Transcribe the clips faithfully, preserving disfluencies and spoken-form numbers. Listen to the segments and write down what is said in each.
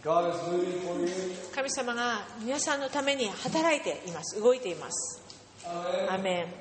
God is moving for you. 神様が皆さんのために働いています。動いています。アーメン。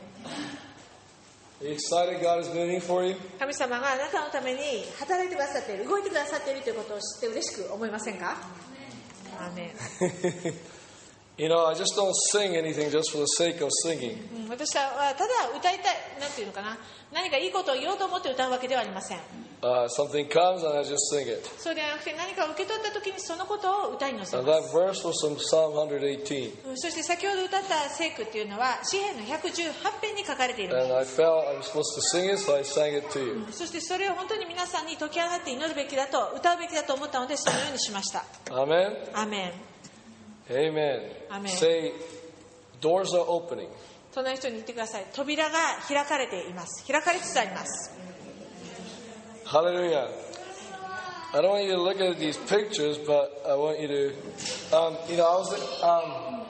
Are you excited God is moving for you? 神様があなたのために働いてくださっている、動いてくださっているということを知って嬉しく思いませんか？アーメン。 You know, I just don't sing anything just for the sake of singing. うん、私はただ歌いたい、なんていうのかな、何かいいことを言おうと思って歌うわけではありません。 Uh, something comes and I just sing it. そうではなくて、何かを受け取った時にそのことを歌い乗せ And ま that す。 verse was from Psalm one eighteen. うん、そして先ほど歌った聖句っていうのは詩篇のひゃくじゅうはち編に書かれているも And の I です。 felt I was supposed to sing it, so I sang it to you. そしてそれを本当に皆さんに解き上がって祈るべきだと、歌うべきだと思ったので、そのようにしました。 Amen? アーメン。 Amen. Amen. Say, doors are opening. 隣の人に言ってください。扉が開かれています。開かれつつあります。 Hallelujah. I don't want you to look at these pictures, but I want you to, um, you know, I was, um,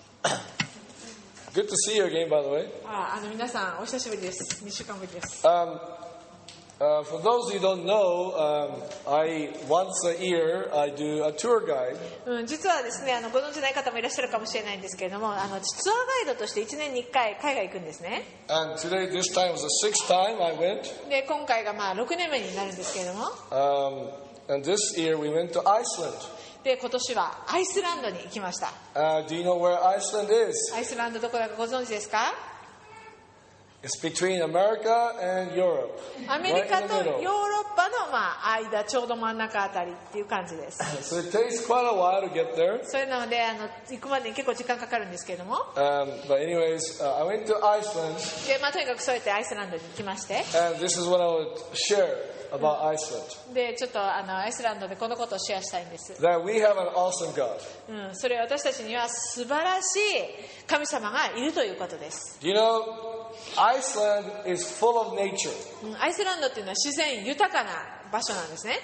good to see you again, by the way. ああの皆さんお久しぶりです。にしゅうかんぶりです。 Um, uh, for those who don't know, um, I once a year I do a tour guide. うん、実はですね、あのご存じない方もいらっしゃるかもしれないんですけれども、あのツアーガイドとしていちねんにいっかい海外行くんですね。 And today, this time was the sixth time I went. で今回がまあろくねんめになるんですけれども、 Um, and this year we went to Iceland. で今年はアイスランドに行きました。 Uh, do you know where Iceland is? アイスランドどこだかご存知ですか？ It's between America and Europe. アメリカ Right in と the ヨー middle. ロッパのまあ間、ちょうど真ん中あたりっていう感じです。 So it takes quite a while to get there. それなのであの行くまでに結構時間かかるんですけれども、 Um, but anyways, uh, I went to Iceland, で、まあ、とにかくそうやってアイスランドに行きまして、 and this is what I would share about Iceland. でちょっとあのアイスランドでこのことをシェアしたいんです。 That we have an awesome God. うん、それは私たちには素晴らしい神様がいるということです。 You know, Iceland is full of nature. うん、アイスランドっていうのは自然豊かな場所なんですね。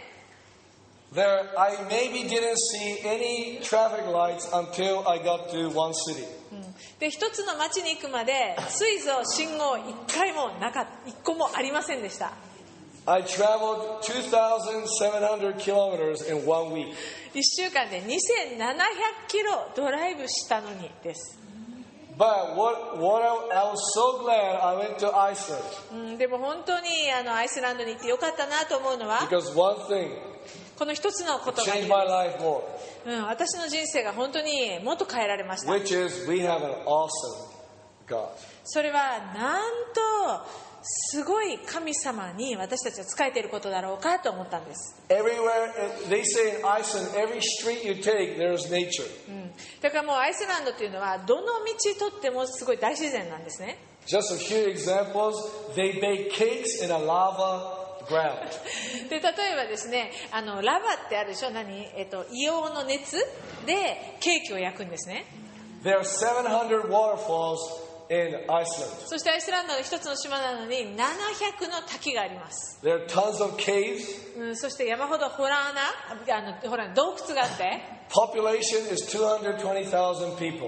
There, I maybe didn't see any traffic lights until I got to one city. うん、で一つの町に行くまでついぞ信号一回もなかった一個もありませんでした。 I traveled two thousand seven hundred kilometers in one week. いっしゅうかんでにせんななひゃくキロドライブしたのにです。 But what, what I, I was so glad I went to Iceland. うん、でも本当にあのアイスランドに行ってよかったなと思うのは、 Because one thing この一つのことが、 changed my life more, うん、私の人生が本当にもっと変えられました。 which is we have an awesome God. それはなんとすごい神様に私たちは仕えていることだろうかと思ったんです。 Everywhere, they say in Iceland, every street you take, there's nature. うん、だからもうアイスランドというのはどの道とってもすごい大自然なんですね。 Just a few examples, they bake cakes in a lava ground. で例えばですね、あのラバってあるでしょ、何、えっと、硫黄の熱でケーキを焼くんですね。 There are seven hundred waterfalls in Iceland. そしてアイスランドの一つの島なのにななひゃくの滝があります。 There are tons of caves. うん、そして山ほどホラーなあのほら洞窟があって、 Population is two hundred twenty thousand people.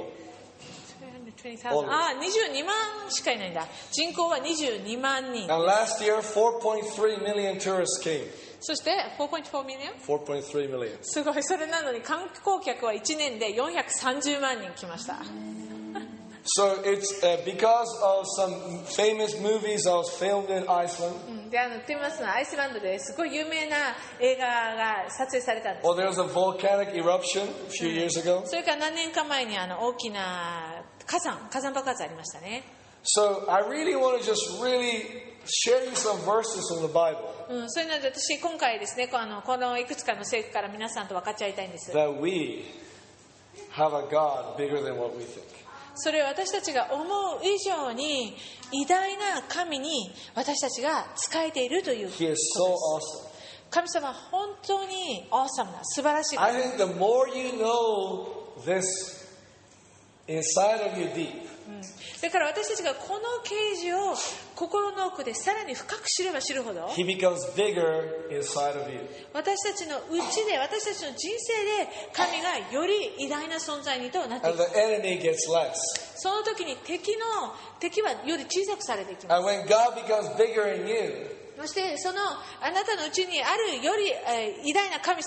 ああにじゅうにまんしかいないんだ。人口はにじゅうにまんにん。 And last year, four point three million tourists came. そして よんてんよんミリオン four point three million. すごい。それなのに観光客はいちねんでよんひゃくさんじゅうまんにん来ました。 So it's uh, because of some famous movies that was filmed in Iceland. うん、であの言ってみますのはアイスランドですごい有名な映画が撮影されたんです。 Or there was a volcanic eruption a few years ago. それから何年か前にあの大きな火山火山爆発ありましたね。 So I really want to just really share you some verses from the Bible うん、それなので私今回ですね、このこのいくつかの聖句から皆さんと分かっちゃいたいんです。 that we have a God bigger than what we think. それを私たちが思う以上に偉大な神に私たちが仕えているということ He で is す。 so awesome. 神様は本当にオーサムな素晴らしい方 I think the more you know this inside of you deep, うん、だから私たちがこの啓示を心の奥でさらに深く知れば知るほど He becomes bigger inside of you. 私たちのうちで私たちの人生で神がより偉大な存在にとなってい And く。 the enemy gets less. その時に敵の敵はより小さくされていきます。 And when God becomes bigger in you, そしてそのあなたのうちにあるより、えー、偉大な神様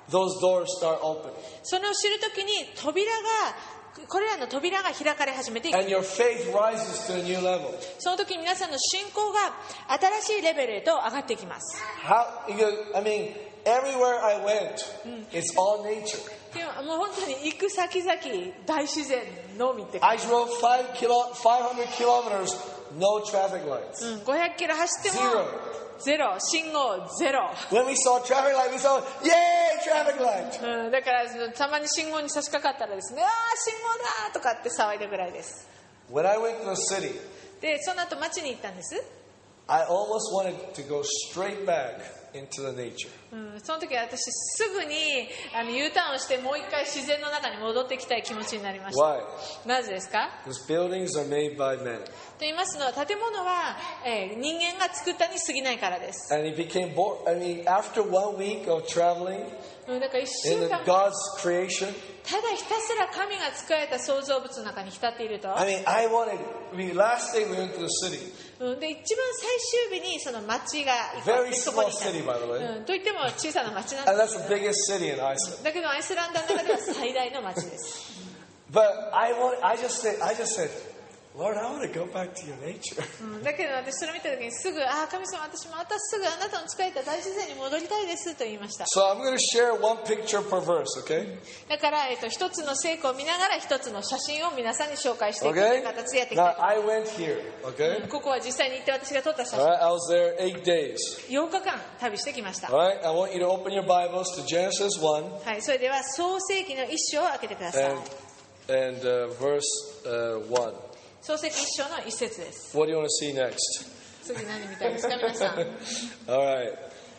those doors start opening. それを知るときに扉がこれらの扉が開かれ始めていく。 And your faith rises to a new level. その時皆さんの信仰が新しいレベルへと上がっていきます。 How, because, I mean, everywhere I went, it's all nature. でももう本当に行く先々大自然のみって感 I drove five kilo, five hundred kilometers, no traffic lights. じ、うん、ごひゃくキロ走っても Zero. ゼロ、信号ゼロ、 When we saw traffic light, we saw, yay, traffic light. うん、だからたまに信号に差し掛かったらですね、ああ信号だとかって騒いだぐらいです。 When I went to the city, でその後町に行ったんです、 I almost wanted to go straight back into the nature. うん、その時私すぐにあの U ターンをしてもう一回自然の中に戻ってきたい気持ちになりました。 Why? なぜですか？ Because buildings are made by men. と言いますのは建物は、えー人間が作ったに過ぎないからです。 And it became bored. I mean, after one week of traveling うんだから一 in 週 the 間 God's creation, ただひたすら神が作られた創造物の中に浸っていると、 I mean, I wanted, I mean, last day we went to the city. うんで一番最終日にその町が行く Very そこに small い city, by the た、 way. うん、といっても小さな町なん And で that's す the biggest city in Iceland. だけどアイスランドの中では最大の町です、 But I want, I just said, I just said, Lord, I want to go back to your nature. うん、だけど私それを見た時にすぐああ神様私またすぐあなたの作られた大自然に戻りたいですと言いました。 So I'm going to share one picture per verse, okay? だから、えっと、一つの聖句を見ながら一つの写真を皆さんに紹介していくとい Okay? う形でやっていきた Now いと思い I went here, ま okay? す。ここは実際に行って私が撮った写 All 真 right, I was there eight days. ようかかん旅してきました。 All right, I want you to open your Bibles to Genesis one はい、それでは創世記の一章を開けてください。 and, and uh, verse uh, one. 創世記一章の一節です。 What do you want to see next? 次何見たいですか皆さん。 All right.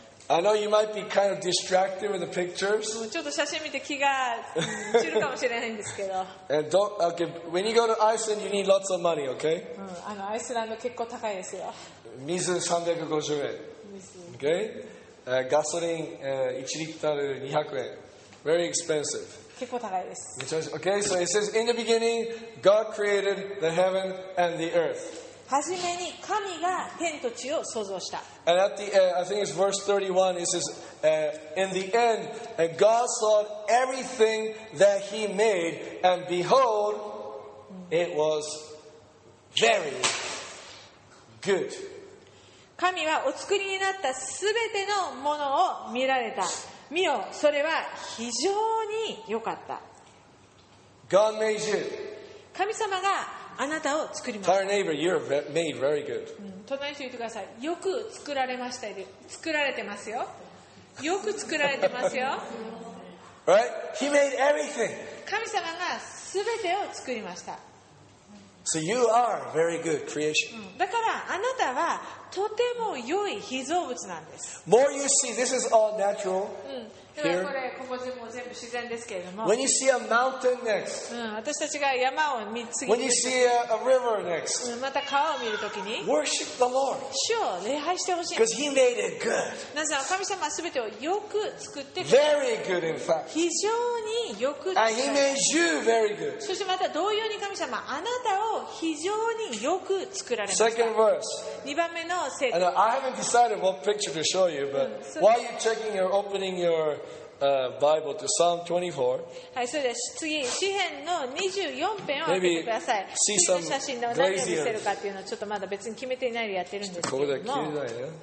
I know you might be kind of distracted with the pictures. ちょっと写真見て気がうん散るかもしれないんですけど、 And don't, okay, when you go to Iceland, you need lots of money, okay? うん、あのアイスランド結構高いですよ。 水さんびゃくごじゅうえん Okay? Uh, gasoline uh, oneリッターにひゃくえん Very expensive. 結構高いです。 Okay, so it says, in the beginning, God created the heaven and the earth. はじめに神が天と地を創造した。 And at the end, I think it's verse thirty-one, it says, uh, in the end, and God saw everything that he made, and behold, it was very good. 神はお作りになったすべてのものを見られた。見よ、それは非常に良かった。 God made you. 神様があなたを作りました。 Tell your neighbor, you're ve- made very good. うん隣の人言ってください。よく作られましたよ。作られてますよ。よく作られてますよ。 Right? He made everything. 神様がすべてを作りました。 So you are very good creation. うんだからあなたはとても良い被造物なんです。 More you see, this is all natural. うんだからこれここ全部全部自然ですけれども、 When you see a mountain next, うん、私たちが山を見次 when に you see a, a river next, うんまた川を見るときに worship the Lord 主を礼拝してほしい。 because He made it good. なぜなら神様は全てをよく作ってくれた。 Very good, in fact. 非常によく作 And ら He れ made た。 you very good. そしてまた同様に神様あなたを非常によく作られました。 Second verse. にばんめの聖 And 句。 I haven't decided what picture to show you, but so- while you're checking or opening your uh, Bible to Psalm twenty-four, はい、それで次、詩編のにじゅうよん編を開けてください。 Maybe see 次の写真では何を見 some せるかっていうのはちょっとまだ別に決めていないでやってるんですけここではれども、 切れないね。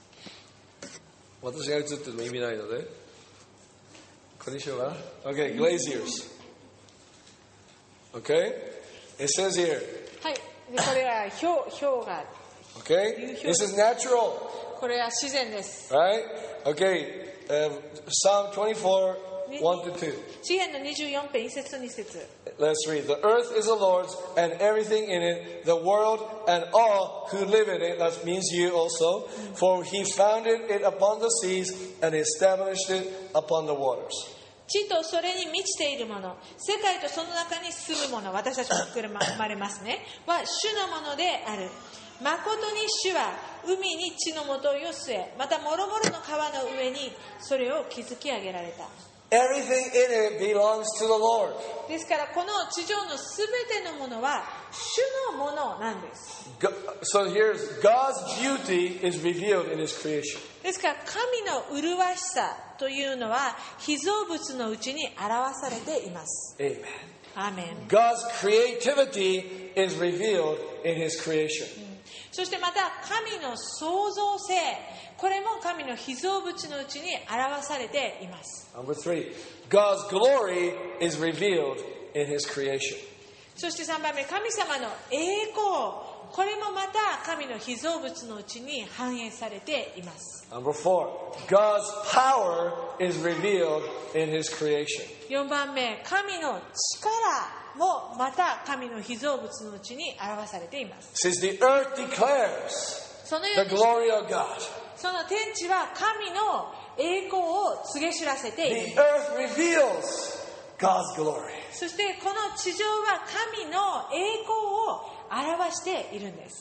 私が映ってても意味ないので。これにしようかな。Okay, glaziers. Okay? It says here, はい、でこれは氷、氷が、 okay? This is natural, これは自然です。 right? Okay, uh, Psalm twenty-four, one to two. 詩編のにじゅうよん編いっ節とに節。 Let's read. The earth is the Lord's and everything in it, the world and all who live in it. That means you also. For he founded it upon the seas and established it upon the waters. 地とそれに満ちているもの、世界とその中に住むもの、私たちも含まれますね、は主のものである。誠に主は海に地のもとを据え、また諸々の川の上にそれを築き上げられた。 Everything in it belongs to the Lord. ですからこの地上のすべてのものは主のものなんです。 Go- So here's God's beauty is revealed in His creation. ですから神の麗しさというのは被造物のうちに表されています。 Amen. アーメン。 God's creativity is revealed in His creation. そしてまた神の創造性、これも神の被造物のうちに表されています。 Number three, God's glory is revealed in His creation. そしてさんばんめ、神様の栄光、これもまた神の被造物のうちに反映されています。 Number four, God's power is revealed in His creation. よんばんめ、神の力もまた神の被造物のうちに表されています。 It says the earth declares そのよう the に glory of God. その天地は神の栄光を告げ知らせている。 The earth reveals God's glory. そしてこの地上は神の栄光を表しているんです。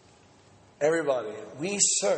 Everybody, we serve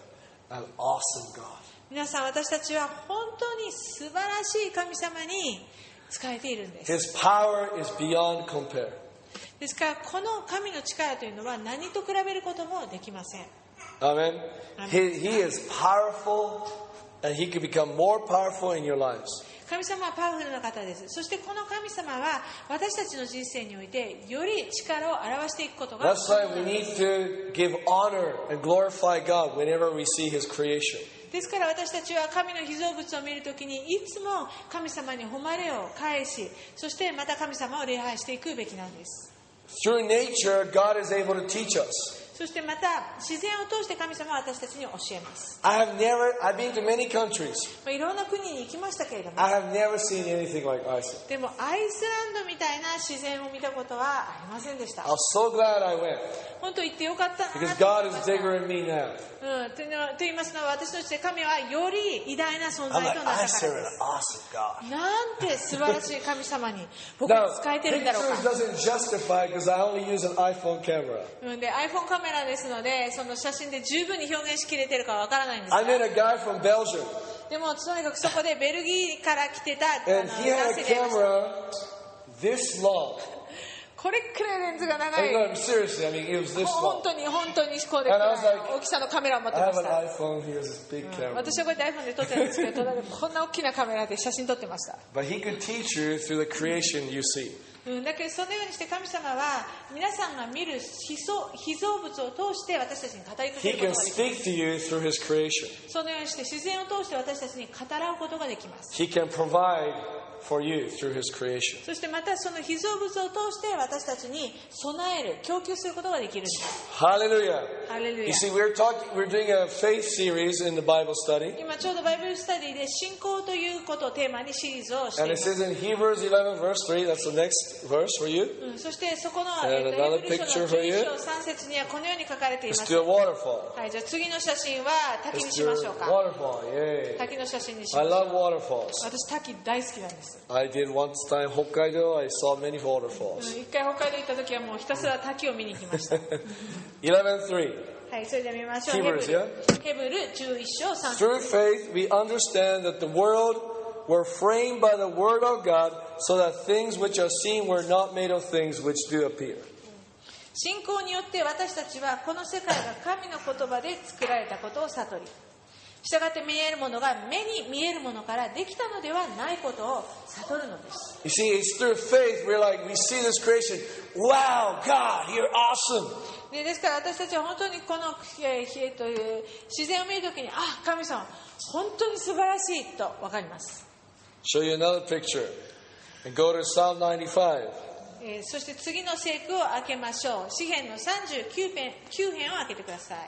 an awesome God. 皆さん、私たちは本当に素晴らしい神様に仕えているんです。 His power is beyond compare. ですからこの神の力というのは何と比べることもできません。 Amen. Amen. He, he is powerful and He can become more powerful in your lives. 神様はパワフルな方です。そしてこの神様は私たちの人生においてより力を表していくことが That's why we need to give honor and glorify God whenever we see His creation. ですから私たちは神の被造物を見るときにいつも神様に誉れを返し、そしてまた神様を礼拝していくべきなんです。 Through nature, God is able to teach us. そしてまた自然を通して神様は私たちに教えます。 I have never, I've been to many countries. まあいろんな国に行きましたけれども、 I have never seen anything like Iceland. でもアイスランドみたいな自然を見たことはありませんでした。 I was so glad I went 本当行ってよかったな because と思 God いま is した。 bigger in me now. うん、というのはと言いますのは私のうちで神はより偉大な存 I'm 在 like, となっ I たから serve で an す。 awesome God. なんて素晴らしい神様に僕は Now, 使えてるんだろう pictures か。 doesn't justify because I only use an iPhone camera. うん、で iPhone カメラですのでその写真で十分に表現しきれてるかわからないんです I met が、 a guy from Belgium でもとにかくそこでベルギーから来てたあの and he had 男 a 性がいました。 camera this long. これくらいレンズが長 I い。 mean, no, seriously, I mean, it was this 本 long. 当に本当にこれく And I ら was い like, 大きさのカメラを持って I ま have し an た。 iPhone, he has this big camera. 私はこうやって iPhone で撮ってるんですけど、隣でこんな大きなカメラで写真撮ってました。 But he could teach you through the creation you see. うん、だけどそのようにして神様は皆さんが見る被造被造物を通して私たちに語りかけ He るこ can とができます。 speak to you through his creation. そのようにして自然を通して私たちに語らうことができます。 He can provide for you through his creation. そしてまたその被造物を通して私たちに備える、供給することができるんです。 Hallelujah. ハレル You ヤ。 see, we're talking, we're doing a faith series in the Bible study. 今ちょうどバイブルスタディで信仰ということをテーマにシリーズをしてい And ま it す。 says in Hebrews eleven verse three, that's the next verse for you. うん、そしてそこの、 And えっと、 another ヘブル書 picture の for じゅう you. いっ章さん節にはこのように書かれていま Let's す。 do a waterfall. はい、じゃあ次の写真は滝に Let's し do ま a しょうか。 waterfall. Yay. 滝の写真にしま I しょう。 love waterfalls. 私滝大好きなんです。 I did once time Hokkaido. I saw many う waterfalls. ん、一回北海道行った時はもうひたすら滝を見に行きました。 eleven three. はい、それでは見ましょう。 Hebrews, ヘブル、ヘブルじゅういっ章さん節。 Through faith, we understand that the world were framed by the word of God, so that things which are seen were not made of things which do appear. 信仰によって私たちはこの世界が神の言葉で作られたことを悟り、したがって見えるものが目に見えるものからできたのではないことを悟るのです。 You see, it's through faith we're like, we see this creation. Wow, God, you're awesome. でですから私たちは本当にこの、えーえーという自然を見るときに、あ、神様本当に素晴らしいと分かります。 Show you another picture. And go to Psalm ninety-five. えーそして次の聖句を開けましょう。詩編のさんじゅうきゅう編、きゅう編を開けてください。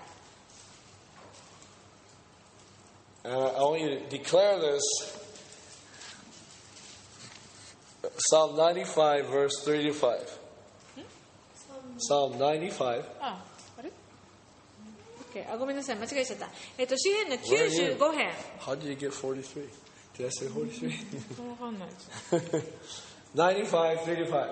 And I want you to declare this. Psalm ninety-five, verse thirty-five. Psalm ninety-five. あ、あれ ?OK。あ、ごめんなさい。間違えちゃった。えっと、詩編のきゅうじゅうご編。 How did you get forty-three? Did I say forty-three? わかんないです。 ninety-five, thirty-five.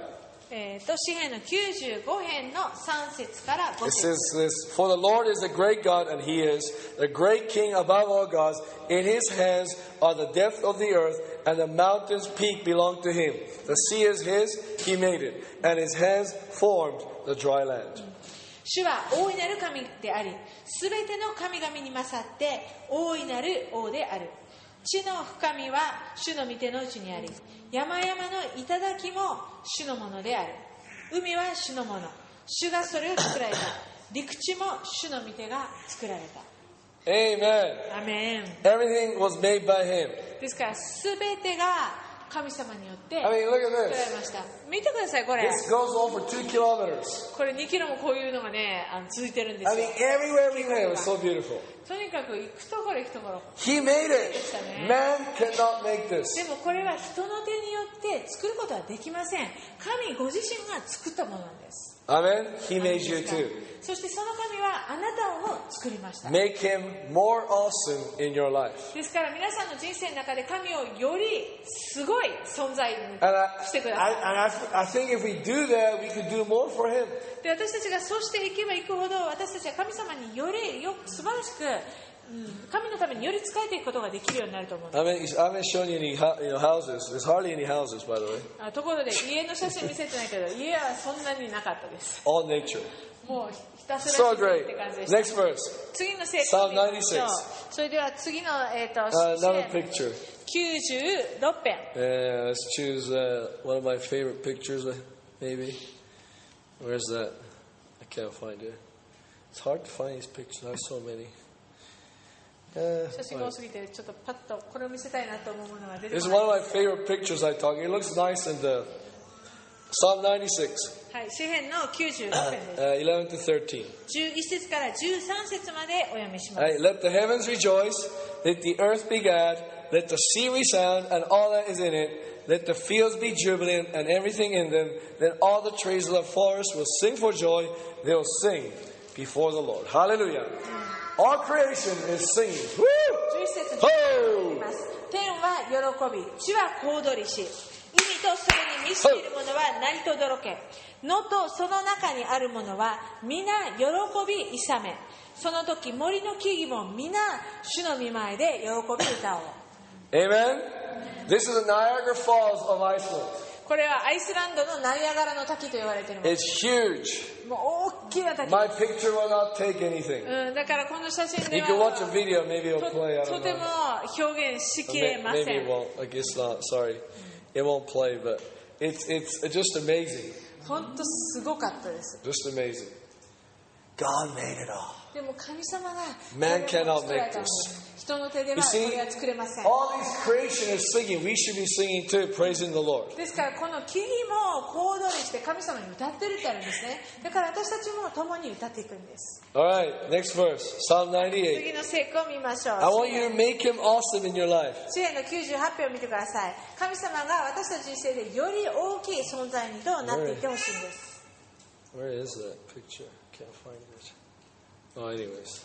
えー、と詩編のきゅうじゅうご編のさん節からご It 節 says this, For the Lord is a great God, and He is the great King above all gods. In His hands are the depth of the earth, and the mountain's peak belong to Him. The sea is His, He made it, and His hands formed the dry land. 主は大いなる神であり、すべての神々に勝って大いなる王である。地の深みは主の御手の内にあり、山々の頂も主のものである。海は主のもの、主がそれを作られた。陸地も主の御手が作られた。 Amen. アメン。 Everything was made by Him. ですからすべてが神様によって I mean, look 作ら at れ this. ました。見てください、これ。 This goes on for two kilometers. これにキロもこういうのがね、あの続いてるんです I よ mean,。everywhere we went was so beautiful. とにかく行くところ行くところ。 He made it. Man cannot make で this. もこれは人の手によって作ることはできません。神ご自身が作ったものなんです。 Amen. He made you too. そしてその神はあなたをも作りました。 Make Him more awesome in your life. ですから皆さんの人生の中で神をよりすごい存在に And I, してくださ I, い。 and I, I think if we do that, we could do more for Him. で私たちがそうしていけばいくほど私たちは神様によりよ素晴らしく、うん、神のためにより仕えていくことができるようになると思う。 I mean, I haven't shown you any hou- you know, houses. There's hardly any houses, by the way. あところで家の写真見せてないけど家はそんなになかったです。 All nature. もうひたすら So 自然っ great. て感じでした。 Next verse. 次の聖 Psalm 句を見ましょう ninety-six. それでは次の、えーと Uh, 詩 another 篇 picture. きゅうじゅうろく編 Uh, let's choose uh, one of my favorite pictures, uh, maybe. Where's that? I can't find it. It's hard to find these pictures. I have so many. Uh, 写真が多すぎてちょっとパッとこれを見せたいなと思うものが出て This こ is ない one of my favorite pictures I talk. It looks nice in the Psalm ninety-six, はい、詩編のきゅうじゅうろく編です uh, eleven to thirteen. じゅういち節からじゅうさん節までお読みします Right, let the heavens rejoice, let the earth be glad, let the sea resound and all that is in it, let the fields be jubilant and everything in them, then all the trees of the forest will sing for joy, they will sing before the Lord. Hallelujah. All creation is singing. Woo! じゅういち節 Ho! ます天は喜び地は小躍りし海とそれに満ちているものは鳴りとどろけ野とその中にあるものは皆喜び勇めその時森の木々も皆主の御前で喜び歌おう Amen. This is the Niagara Falls of Iceland. これはアイスランドのナイアガラの滝と言われているもの It's huge. もう大きな滝 My picture will not take anything. うん、だからこの写真で You は can watch a video, maybe it'll play. I と don't ても know. 表現しき May- れませ Maybe it ん won't. I guess not. Sorry. It won't play, but it's it's just amazing. 本当すごかったです Just amazing. God made it all. でも神様が Man これを cannot 作られた make の this. 人の手で You はこ see, れは作れません all these creation is singing. We should be singing too, praising the Lord. ですからこの木々も小躍りして神様に歌ってるってあるんですねだから私たちも共に歌っていくんです All right, next verse, Psalm ninety-eight. 次の聖句を見ましょう I want you to make him awesome in your life. 詩篇のきゅうじゅうはち編を見てください神様が私たちの人生でより大きい存在にとなっていってほしいんです Where is that picture? Can't find it. Oh, anyways.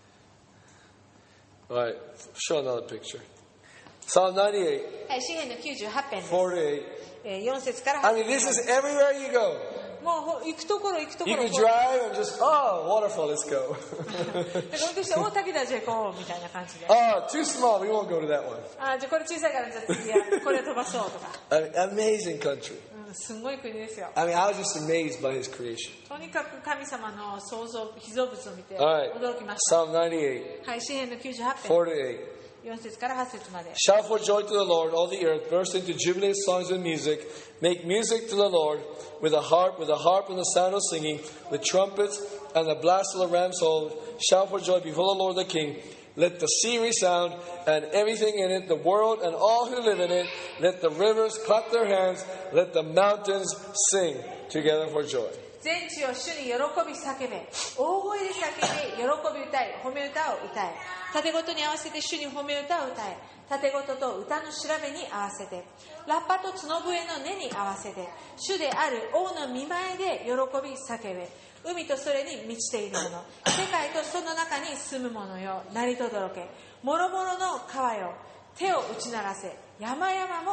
All right, show another picture. Psalm ninety-eight, はい詩篇のきゅうじゅうはち編です forty-eight. えーよん節から I はち mean, this 節 is everywhere you go. もうほ行くところ行くとこ You ろ can こう drive and just, oh, waterfall, let's go. で運転して大滝だじゃあ行こうみたいな感じで oh, too small, we won't go to that one. あじゃあこれ小さいからじゃあ次はこれ飛ばそうとか、 I mean, amazing country. うん、すごい国ですよ I mean, I was just amazed by his creation. とにかく神様の創造被造物を見て All right, 驚きました、 Psalm ninety-eight, はい詩篇のきゅうじゅうはち編 forty-eight. よん節からはち節まで Shout for joy to the Lord, all the earth. Burst into jubilant songs and music. Make music to the Lord with a harp, with a harp and the sound of singing, with trumpets and the blast of the ram's horn. Shout for joy before the Lord the King. Let the sea resound and everything in it, the world and all who live in it. Let the rivers clap their hands. Let the mountains sing together for joy. 全地を主に喜び叫べ大声で叫び喜び歌い褒め歌を歌え盾事に合わせて主に褒め歌を歌え盾事と歌の調べに合わせてラッパと角笛の音に合わせて主である王の御前で喜び叫べ海とそれに満ちているもの世界とその中に住む者よ鳴りとどろけもろもろの川よ手を打ち鳴らせ山々も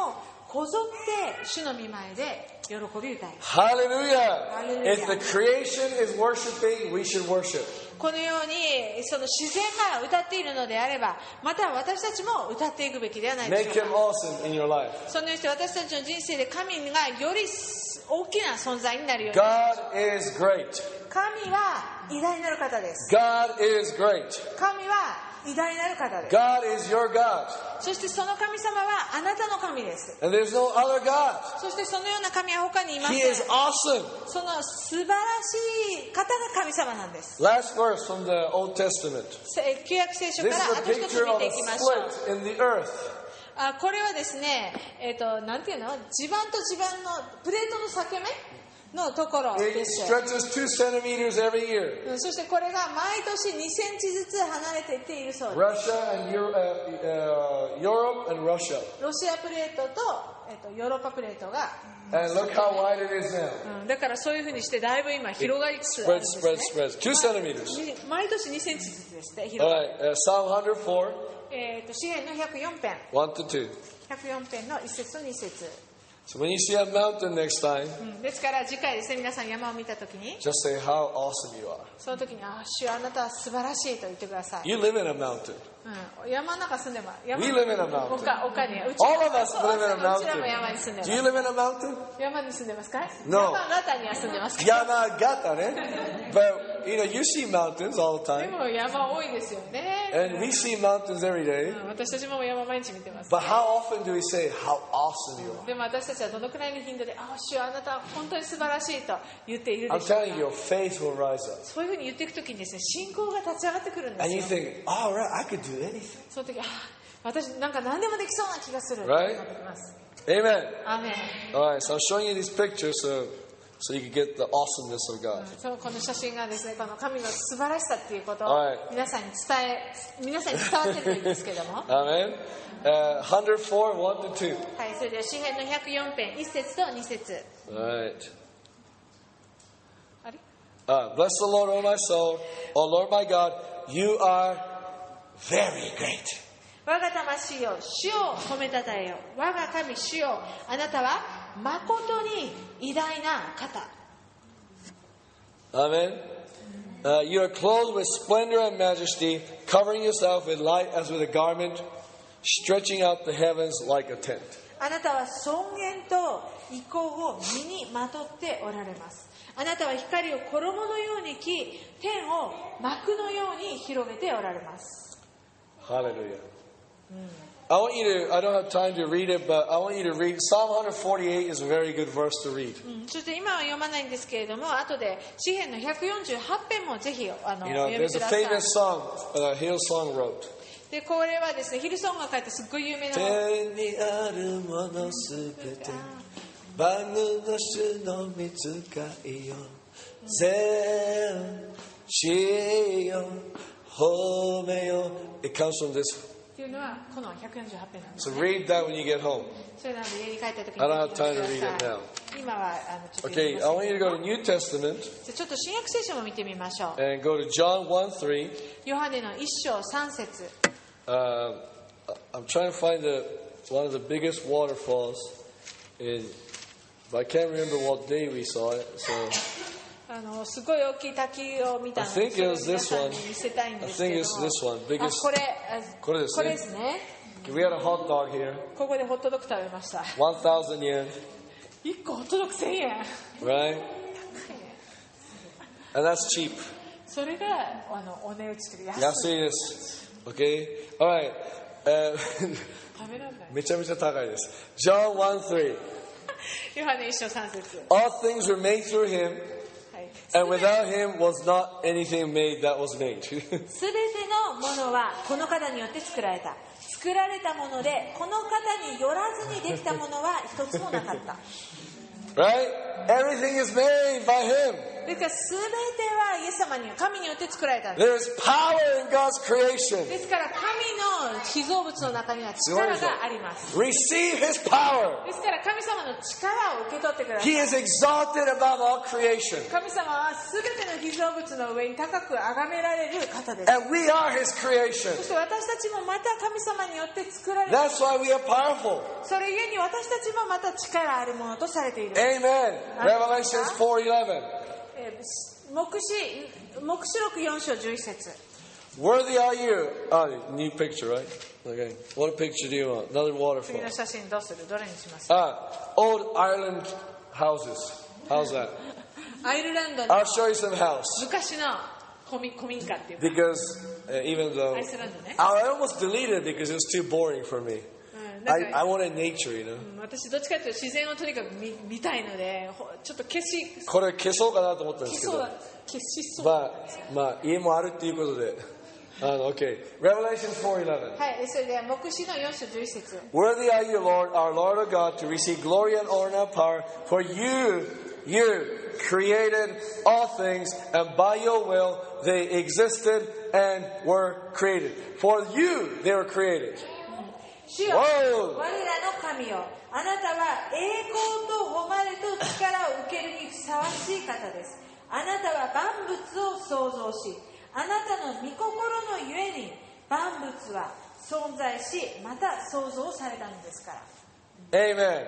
こぞって主の御前で喜び歌います。 Hallelujah. Hallelujah. If the creation is worshiping, we should worship. このようにその自然が歌っているのであれば、また私たちも歌っていくべきではないでし Make ょう him か。 awesome in your life. そのようにして私たちの人生で神がより大きな存在になるように。 God is great. 神は偉大なる方です。 God is great. 神は偉大なる方です。 God is your God. そしてその神様はあなたの神です。 And there's no other God. そしてそのような神は他にいませ He ん。 is awesome. その素晴らしい方が神様なんです。 Last verse from the Old Testament. 旧約聖書 This から is あ a と一つ picture 見 of て a いきましょう。 split in the earth. あ、これはですね、えっ、と、なんていうの、地盤と地盤のプレートの裂け目のところ It です。 stretches two centimeters every year. そしてこれが毎年にセンチずつ離れていっているそうです。 Russia and Euro- uh, uh, Europe and Russia. ロシアプレートと、えっと、ヨーロッパプレートが、 And look how wide it is now. うん、だからそういうふうにしてだいぶ今広がりつつあるん Spread, です spread, ね。 spread. Two centimeters. に毎年にセンチずつですね、 All 広がり。 right. Uh, Psalm one oh four, えっと、詩篇のひゃくよん編、 one to two. ひゃくよん編のいっ節とに節。 So when you see a mountain next time, うん、ですから次回ですね、皆さん山を見たときに、 just say how awesome you are. その時に、あ、主よあなたは素晴らしいと言ってください。 You live in a mountain. うん、山の中住んでます。山 We live in a mountain. 丘、丘に。うち All of us live in a うちらも山に住んで mountain. ま Do you す。 live in a mountain? 山に住んでますか？ No. 山形には住んでますか？ Yamagata, ne? But you know, you see mountains all the で time, も山多いですよね。 and we see mountains every う day. ん、私たちも山毎日見てます。 But how often do we say how awesome you are? でも私たちはどのくらいの頻度で、あ、主よあなたは本当に素晴らしいと言っている I'm でしょう telling you, か。 your faith will rise up, そういうふうに言っていくときにですね、信仰が立ち上がってくるんで and you すよ。 think, all right, I could do anything. その時、あ、私なんか何でもできそうな気がする。 Right? と思ってきます。 Amen. アーメン。 All right, so I'm showing you these pictures so so you can get the awesomeness of God. そう、この写真がですね、この神の素晴らしさっていうことをはい皆さんに伝え、皆さんに伝わってるんですけども。 Amen. Uh, one oh four, one to two. はい、それでは詩篇のひゃくよん編いっ節とに節。 All right. あれ？ Uh, bless the Lord, O my soul. O Lord my God, you are very great. 我が魂よ、主を褒めたたえよ。我が神主よ、あなたは誠に偉大な方。 Amen. Uh, you are clothed with splendor and majesty, covering yourself with light as with a garment, stretching out the heavens like a tent. あなたは尊厳と意向を身にまとっておられます。あなたは光を衣のように着、天を幕のように広げておられます。 Hallelujah. I want you to, I don't have time to read it, but I want you to read. Psalm one forty-eight is a very good verse to read. うん、そして今は読まないんですけれども、後で詩篇のひゃくよんじゅうはち編もぜひあの You お know, 読み there's く a ださい。 famous song uh, Hillsong wrote. で、これはですね、ヒルソンが書いたすっごい有名な天にあるものすべて万能の主の御使いよ全地よ褒めよ It comes from this. っていうのはこのひゃくよんじゅうはち編なんです So ね。 read that when you get home. それなので家に帰った時に I don't have ぜひ読ん time to で read くだ it さ now. い。今はあのちょっと読 Okay, み I ま want せ you ん to け go ど to New Testament じゃあちょっと新約聖書も見てみましょう。 and go to John one three. ヨハネの一章三節。 Uh, I'm trying to find the, one of the biggest waterfalls in, but I can't remember what day we saw it. So あのすごい大きい滝を見た I ので、 think それ it を was 皆 this さん one. に見せたいん I ですけ think れ it's ども。 this one. あ、 Biggest. これ、あこれですね。 これですね。 We had a hot dog here. ここでホットドッグ食べました。 one thousand yen, いっこホットドッグせんえん。 right? And that's cheap. それがあのお値打ちというか安い。 安いです。Okay? Alright. Uh, 食べられない。 めちゃめちゃ高いです。John one three. ヨハネ一章三節。 All things were made through him, はい。 and without him was not anything made that was made. すべてのものはこの方によって作られた。作られたもので、この方によらずにできたものは一つもなかった。 Right? Everything is made by him. ですから全てはイエス様に神によって作られたんです。 There's power in God's creation. ですから神の被造物の中には力があります。 Receive His power. ですから神様の力を受け取ってください。 He is exalted above all creation. 神様は全ての被造物の上に高く崇められる方です。 And we are His creation. そして私たちもまた神様によって作られた。 That's why we are powerful. それゆえに私たちもまた力あるものとされている。 Amen. Revelations four eleven. えー黙示黙示録よん章じゅういち節。 Worthy are you. Oh, new picture, right? Okay. What picture do you want? Another 次 waterfall. の写真どうする？どれにします？ Ah, old Ireland houses. How's that? アイルランドの I'll show you some house. 昔の古民古民家っていうか、 Because uh, even though アイスランドね。 I almost deleted it because it was too boring for me. うん、なん I, か I wanted nature, you know. うん私どっちかというと自然をとにかく 見, 見たいので、ほちょっと消しこれ消そうかなと思ったんですけど。 消そうだ消しそう。 まあ、まあ、家もあるっていうことで。あの、OK。Revelation four eleven. はい、それでは黙示のよん章じゅういち節。 Worthy are you, Lord, our Lord our God, to receive glory and honor and power, for you, you created all things, and by your will they existed and were created. For you they were created. 主よ、 Whoa! 我らの神よ、あなたは栄光と誉れと力を受けるにふさわしい方です。あなたは万物を創造し、あなたの御心のゆえに万物は存在し、また創造されたのですから。 Amen.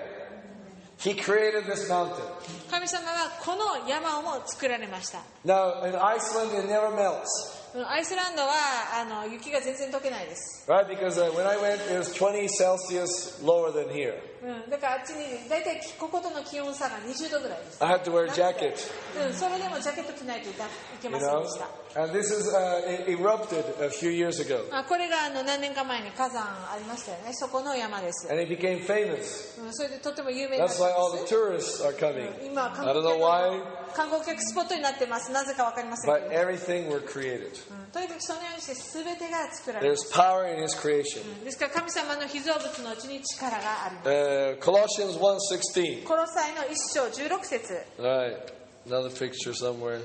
He created this mountain. 神様はこの山をも作られました。 Now, in Iceland, it never melts. アイスランドはあの雪が全然溶けないです。 Right? Because uh, when I went, it was twenty Celsius lower than here. うん、だからあっちに大体こことの気温差がにじゅうどぐらいです。 I had to wear a jacket. うん、それでもジャケット着ないといけ You ません know? でした。 And this is uh, it erupted a few years ago. あこれがあの何年か前に火山ありましたよね。そこの山です。 And it became famous. うん、それでとても有名になった That's ん why all で the す。 tourists are coming. 今観 I 光 don't know 客 why, の観光客スポットになってます。なぜかわかりませんけ but ど、 everything were created. うん、とにかくそのようにして全てが作られま There's す。 power in His creation. ですから神様の被造物のうちに力があります。 Uh, Colossians one sixteen. コロサイの一章じゅうろく節。 All right, another picture somewhere.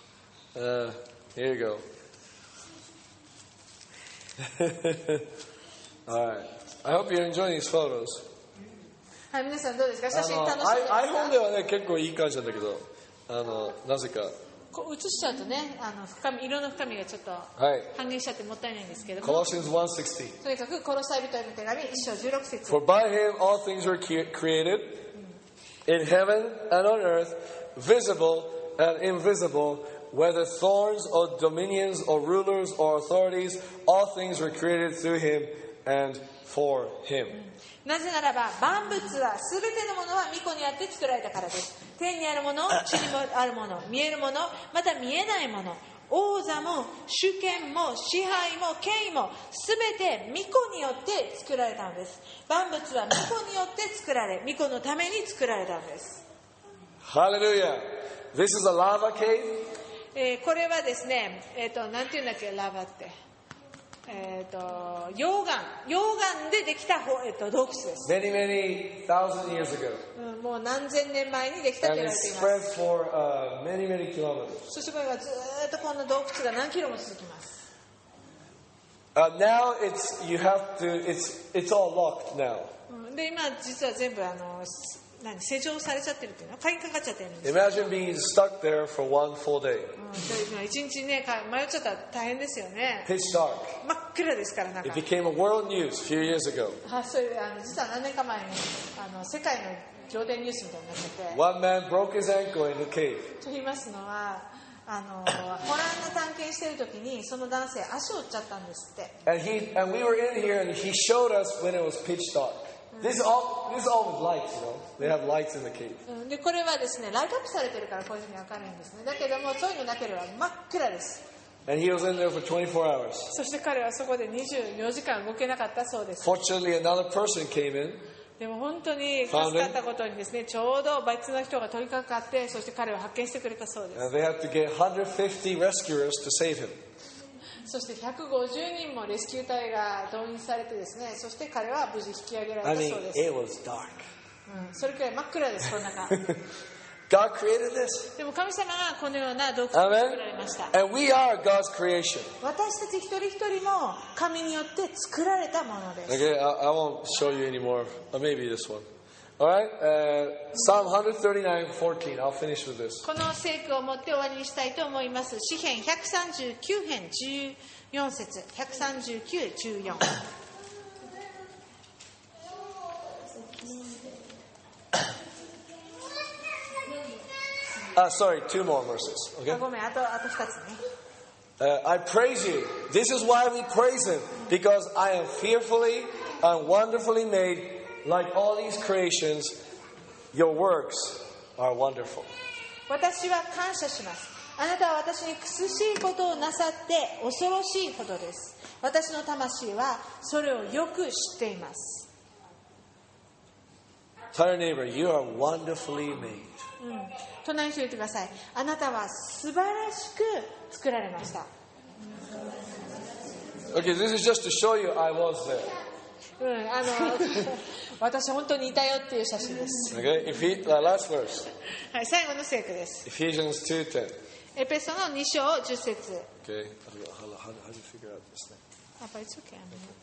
Uh, here you go. All right. I hope you're enjoying these photos. はい、皆さんどうですか？写真あの楽しんでますか？ iPhone ではね結構いい感じなんだけど、あのなぜか。 こう映しちゃうとね、あの深み色の深みがちょっとはい。 半減しちゃってもったいないんですけども、 Colossians one sixteen. とにかくコロサイ人への手紙一章じゅうろく節。 For by Him all things were cre- created, in heaven and on earth, visible and invisible, whether thrones or dominions or rulers or authorities, all things were created through Him and for Him. なぜならば万物は全てのものは御子にあって作られたからです。天にあるもの、地にもあるもの、見えるもの、また見えないもの、王座も主権も支配も権威も全て御子によって作られたのです。万物は御子によって作られ、御子のために作られたのです。 Hallelujah. This is a lava cave. えーこれはですね、えっ、となんていうんだっけラバって、えっ、と溶岩溶岩でできたほ、えー、と洞窟です。 Many, many thousand years ago. うん、もう何千年前にできたと And 言わ it れています。 spread for uh, many, many kilometers. そしてこれはずーっとこんな洞窟が何キロも続きます。 Uh, now it's you have to. It's it's all locked now. うん、で今実は全部あの何施錠されちゃってるっていうの鍵かかっちゃってるんです。 Imagine being stuck there for one full day. うん、で一日ねか迷っちゃったら大変ですよね。 Pitch dark. 真っ暗ですからなんか It。became a world news a few years ago. あそれあの実は何年か前にあの世界の仰天ニュースみたいになってて。 One man broke his ankle in the cave. と言いますのはあのホラーの探検している時にその男性足を折っちゃったんですって。 And he and we were in here and he showed us when it was pitch dark. This is all this is all with lights, you know. They have lights in the cave. うんでこれはですねライトアップされてるからこういうふうに明るいんですね。だけどもそういうのなければ真っ暗です。 And he was in there for twenty-four hours. そして彼はそこでにじゅうよじかん動けなかったそうです。 Fortunately, another person came in. でも本当に助かったことにですねちょうど別の人が取り掛かってそして彼を発見してくれたそうです。 And they had to get one hundred fifty rescuers to save him. そしてひゃくごじゅうにんもレスキュー隊が動員されてですねそして彼は無事引き上げられ I た mean, そうです。 it was dark. うん、それくらい真っ暗ですこの中。 God created this. でも神様がこのような洞窟を作られました。 And we are God's creation. 私たち一人一人も神によって作られたものです。 Okay, I, I won't show you anymore. Or maybe this one. All right, uh, Psalm one thirty-nine, fourteen. I'll finish with this. この聖句をもって終わりにしたいと思います。詩編ひゃくさんじゅうきゅう編じゅうよん節。ひゃくさんじゅうきゅう、じゅうよん。 Uh, sorry, two more verses. Okay. あ、ごめん、あと、あとふたつね。 Uh, I praise you. This is why we praise Him, because I am fearfully and wonderfully made. Like all these creations, your works are wonderful. 私は感謝します。あなたは私に苦しいことをなさって恐ろしいほどです。私の魂はそれをよく知っています。 Tell your neighbor, you are wonderfully made. うん、隣に人言ってください。あなたは素晴らしく作られました。 Okay, this is just to show you I was there. うん、あの私本当にいたよっていう写真です。 Okay, if he, uh, last verse. はい、最後の聖句です。 Ephesians two ten. エペソのに章じゅっ節。 Okay, how, how, how do you figure out this thing? But it's okay.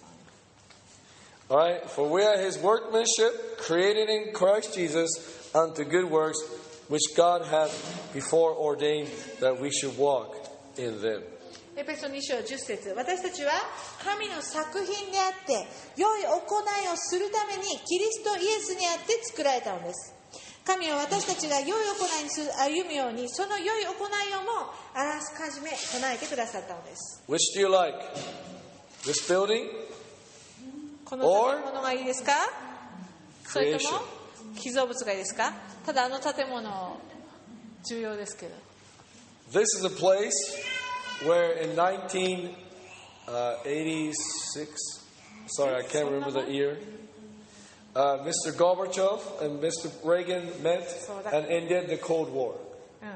All right, for we are His workmanship, created in Christ Jesus unto good works, which God hath before ordained that we should walk in them. エペソに章じゅっ節。私たちは神の作品であって良い行いをするためにキリストイエスにあって作られたのです。神は私たちが良い行いにする歩むようにその良い行いをもあらかじめ備えてくださったのです。 Which do you like? This building? この建物がいいですか？それとも被造物がいいですか？ただあの建物重要ですけど。 This is a place where in nineteen eighty-six, sorry, I can't remember the year, uh, Mister Gorbachev and Mister Reagan met and ended the Cold War. うん、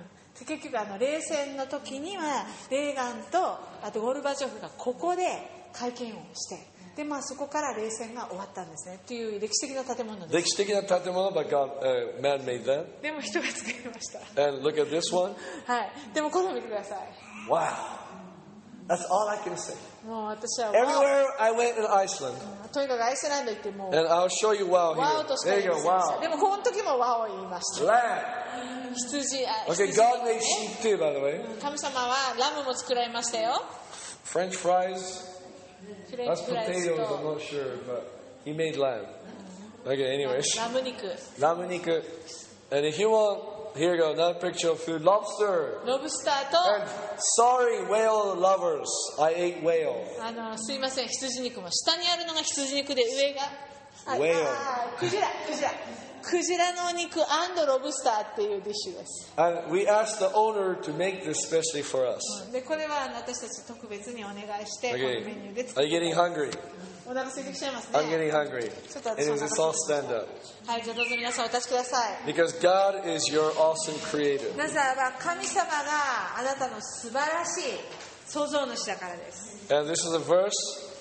結局あの冷戦の時にはレーガンとあとゴルバチョフがここで会見をしてで、まあ、そこから冷戦が終わったんですねっていう歴史的な建物です。 歴史的な建物 but God, uh, man made that. でも人が作りました。 And look at this one. はい。でもこれを見てください。 Wow. That's all I can say. もう私は Everywhere I went in Iceland. とにかくアイスランド行ってもう And I'll show you wow ワオ here. としか There 言い you ま go, せんでした。 wow. でもこの時もワオを言いました。 Lamb. 羊、あ、 Okay, 羊 God made sheep too, by the way. 神様はラムも作られましたよ。 French fries. フレン That's チフライス potatoes, I'm と not sure, but he made lamb. Okay, anyways. ラム肉、 Lamaniku. And if you want, here you go, another picture of food. Lobster. ロブスターと And sorry, whale lovers. I ate whale. あのすいません、羊肉も下にあるのが羊肉で上があ Whale あクジラクジラクジラのお肉&ロブスターっていうディッシュです。 And we asked the owner to make this especially for us. でこれは私たち特別にお願いしてこの Okay. メニューで Are 作 you って getting hungry? お腹空いてきちゃいます I'm ね。 getting hungry. Anyways, let's all stand up. はい、じゃあどうぞ皆さんお立ちください。 Because God is your awesome creator. なぜならば神様があなたの素晴らしい創造主だからです。 And this is a verse.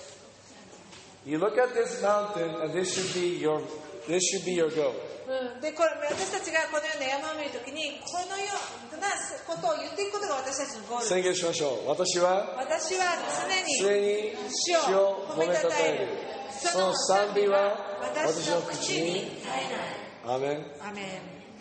You look at this mountain, and this should be your this should be your goal. うん、でこれ私たちがこのような山を見るときにこのようなことを言っていくことが私たちのゴールです。 宣言しましょう。私は私は常常にに主を褒めたたえる。その賛美は私の口に絶えない。 アーメン。 アメン。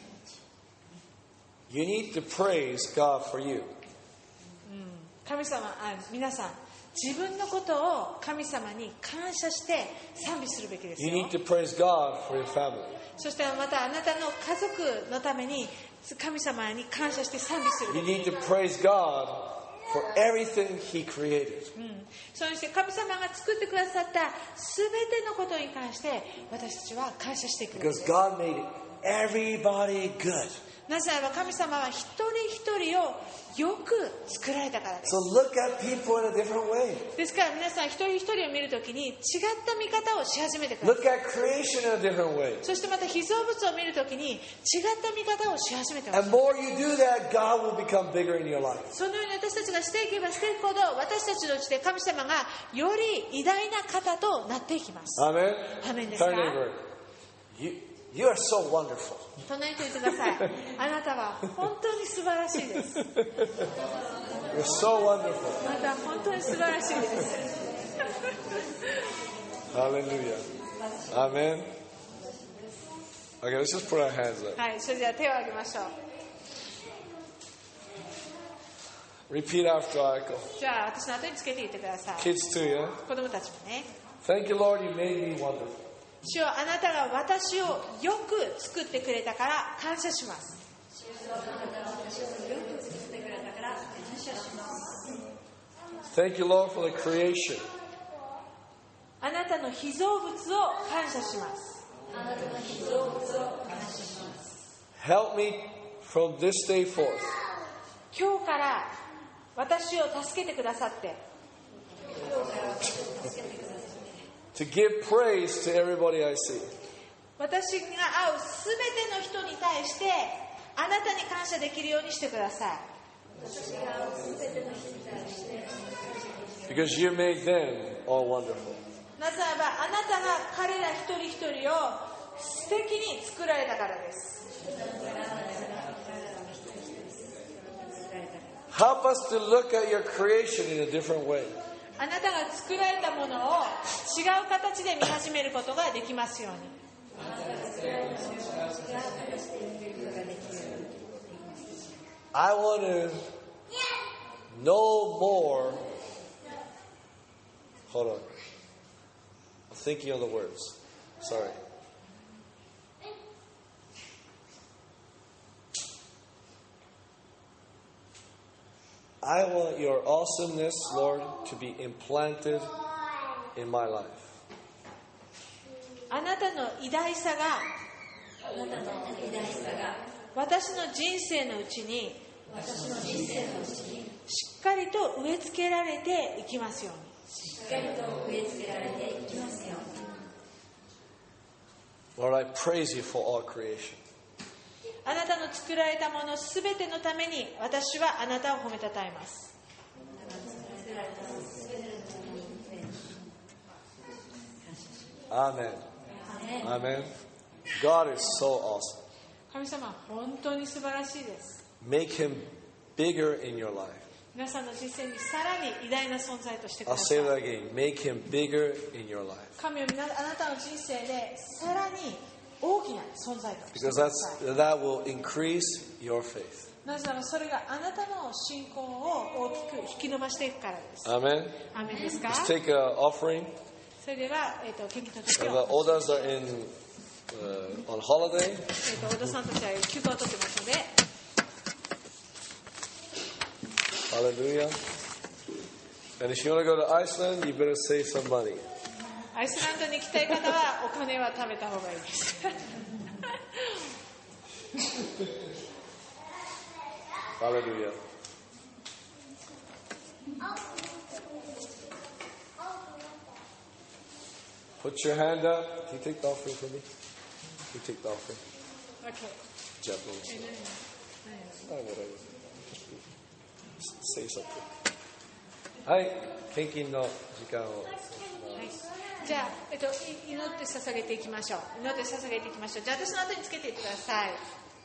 You need to praise God for you. 神様、あ、皆さん自分のことを神様に感謝して賛美するべきです You よ。 need to praise God for your family. そしてまたあなたの家族のために神様に感謝して賛美するべ You き need to praise God for everything He created. うん、そして神様が作ってくださった全てのことに関して私たちは感謝していくべきで Because す。 God made everybody good. なぜならば神様は一人一人をよく作られたからです。 So look at people in a different way. ですから皆さん一人一人を見るときに違った見方をし始めてください。 Look at creation in a different way. そしてまた被造物を見るときに違った見方をし始めてくださ And い。 more you do that, God will become bigger in your life. そのように私たちがしていけばしていくほど私たちのうちで神様がより偉大な方となっていきます。 Amen. アメンですか？ Tell your neighbor, you, You are so wonderful. 隣に言ってください。あなたは本当に素晴らしいです。 You're so wonderful. あなたは本当に素晴らしいです。 Hallelujah. Amen. Okay, let's just put our hands up. はい、それでは手を挙げましょう。 Repeat after Aiko. じゃあ私の後につけて言ってください。 Kids too, yeah? 子供たちもね。 Thank you, Lord, you made me wonderful. 主よ、あなたが私をよく作ってくれたから感謝します。 Thank you, Lord, for the creation. あなたの被造物を感謝します。 Help me from this day forth 今日から私を助けてくださって、 to give praise to everybody I see. 私が会うすべての人に対してあなたに感謝できるようにしてください。 Because you made them all wonderful. なぜならばあなたが彼ら一人一人を素敵に作られたからです。 Help us to look at your creation in a different way. あなたが作られたものを違う形で見始めることができますように。 I want to know more. Hold on. I'm thinking of the words. Sorry. I want your awesomeness, Lord, to be implanted in my life. あなたの偉大さが私の人生のうちにしっかりと植え付けられていきますように。 Lord, I praise you for all creation. あなたの作られたものすべてのために私はあなたを褒めたたえます。 Amen. Amen. God is so awesome. 神様は本当に素晴らしいです。 Make him bigger in your life. 皆さんの人生にさらに偉大な存在としてく I'll ださ say い。 that again. Make him bigger in your life. 神を皆あなたの人生でさらに大きな存在として Because くだ that's, さい。 that will increase your faith. なぜならそれがあなたの信仰を大きく引き伸ばしていくからです。 Amen. アーメンですか？ Let's take an offering. それでは、えー、と献金の時 And を the others are in uh, on holiday. えー、と小田さんたちは休暇を取ってますので、 Hallelujah. And if you want to go to Iceland, you better save some money. アイスランドに行きたい方はお金は食べた方がいいです。 Hallelujah. Put your hand up. Can you take the offering for me? Can you take the offering? Okay. Japanese. Oh, whatever. Say something. はい、献金の時間を。 はい、じゃあ、えっと、祈って捧げていきましょう。祈って捧げていきましょう。じゃあ私の後につけていってください。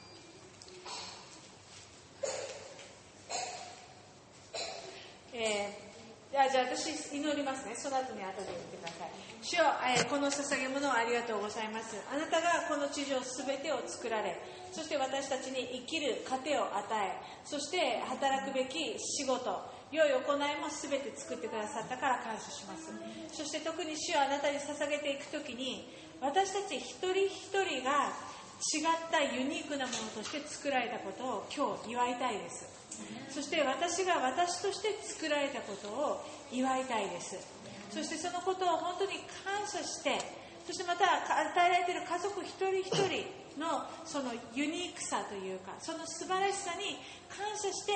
えー、じゃあ、じゃあ私祈りますね。その後に後で言ってください。主よ、えー、この捧げ物をありがとうございます。あなたがこの地上すべてを作られ、そして私たちに生きる糧を与え、そして働くべき仕事、良い行いもすべて作ってくださったから感謝します。そして特に主をあなたに捧げていくときに、私たち一人一人が違ったユニークなものとして作られたことを今日祝いたいです。そして私が私として作られたことを祝いたいです。そしてそのことを本当に感謝して、そしてまた与えられている家族一人一人のそのユニークさというか、その素晴らしさに感謝して、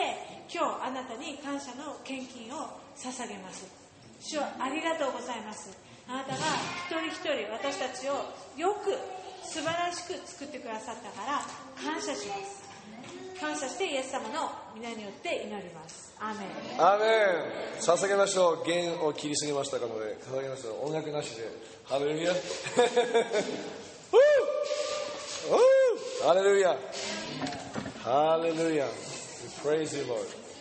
今日あなたに感謝の献金を捧げます。主はありがとうございます。あなたが一人一人私たちをよく素晴らしく作ってくださったから感謝します。感謝してイエス様の皆によって祈ります。アーメン。 アーメン。捧げましょう。弦を切りすぎましたので、捧げましょう。音楽なしで。ハレルヤ。 Hallelujah. Hallelujah. We praise you, Lord.